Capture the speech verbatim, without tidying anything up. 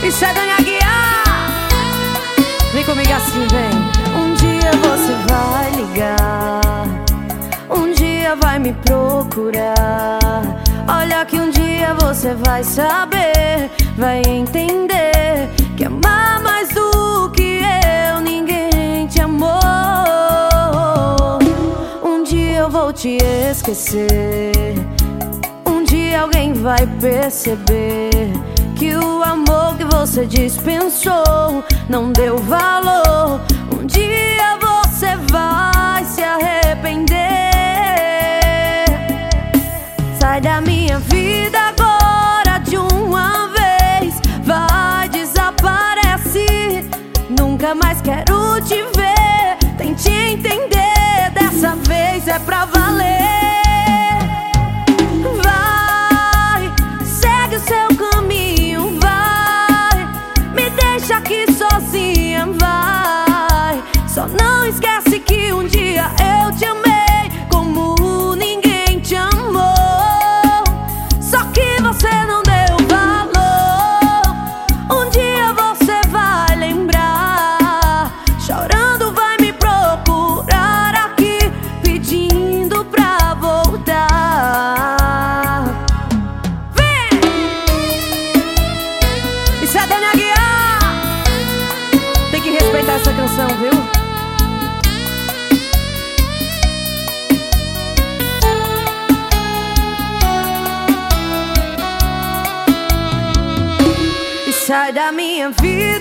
Isso é Dani Aguiar. Vem comigo assim, vem. Um dia você vai ligar, um dia vai me procurar. Olha que um dia você vai saber, vai entender que amar mais do que eu, ninguém te amou. Um dia eu vou te esquecer, um dia alguém vai perceber que o amor que você dispensou não deu valor. Um dia você vai se arrepender. Sai da minha vida agora de uma vez, vai, desaparece. Nunca mais quero te ver. Tente entender, dessa vez é pra valer. Vai, segue o seu caminho, vai, me deixa aqui sozinha, vai. Só não esquece que um dia eu te amei como ninguém te amou. Só que você não deu valor. Um dia você vai lembrar, chorando vai me procurar aqui, pedindo pra voltar. Vem! Isso é Dani Aguiar. Tem que respeitar essa canção, viu? Sai da minha vida